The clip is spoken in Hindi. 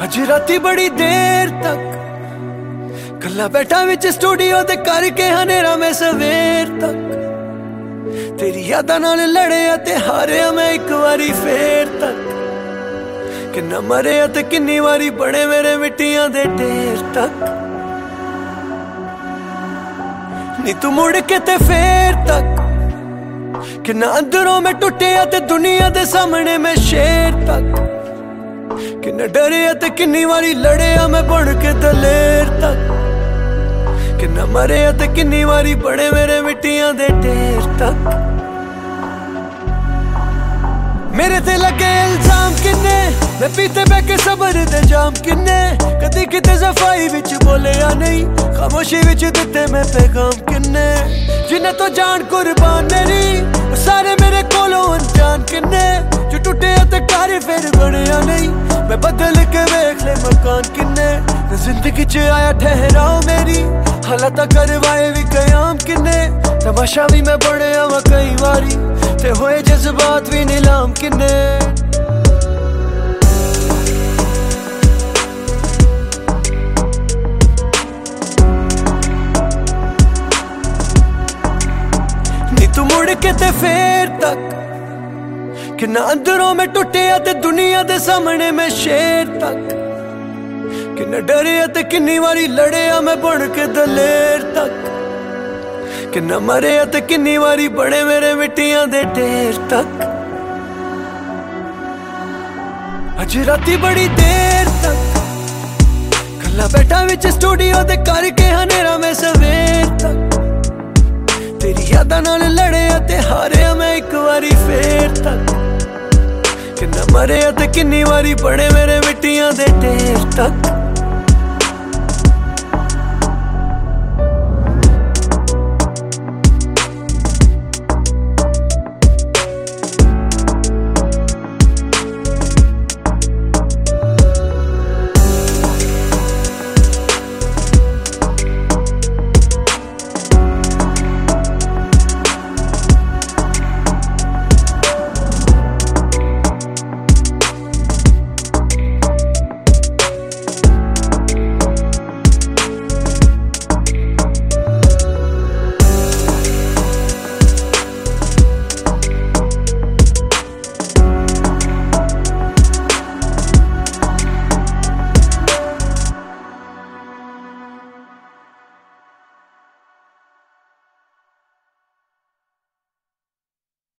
अज राती बड़ी देर तक कला बैठा विच स्टूडियो ते करके हनेरा मैं सवेर तक तेरी यादां नाल लड़िया ते हारिया मैं एक बारी फेर तक किन्ना मरिया ते किन्नी वारी बड़े मेरे मिट्टियां दे ढेर तक नी तू मुड़ के ते फेर तक किन्ना अंदरों में टुटिया ते दुनिया दे सामने मैं शेर तक किन्ना डरिया ते किन्नी वारी लड़िया मैं बन के दलेर तक किन्ना मरिया ते किन्नी वारी बड़े मेरे मिट्टियां दे ढेर तक मेरे ते लगे इल्जाम किन्ने मैं पीते बह के सबर दे जाम किन्ने कदी किते सफाई विच बोले या नहीं खामोशी विच दिते मैं पैगाम किन्ने जिन्हें तो जान कुर्बान मेरी सारे मेरे कोलों अनजान किन्ने जो टूटे ते घर फिर बनिया नहीं मैं बदल के वेख ले मकान किन्ने जिंदगी च आया ठहराओ मेरी हालात करवाए भी कयाम किन्ने तमाशा भी मैं बड़िया वा कई बारी ते होए जज्बात भी नीलाम किन्ने नी तू मुड़ के ते फेर तक किन्ना अंदरों में टुटिया ते दुनिया दे सामने मैं शेर तक किन्ना डरिया ते किन्नी वारी लड़िया मैं बन के दलेर तक किन्ना मरिया ते किन्नी वारी बड़े मेरे मिट्टियां दे ढेर तक अज राती बड़ी देर तक कला बैठा विच स्टूडियो ते करके हनेरा मैं सवेर तक तेरी यादां नाल लड़िया ते हारिया मैं एक बारी फेर तक किन्ना मरिया ते किन्नी वारी बड़े मेरे मिट्टियां दे ढेर तक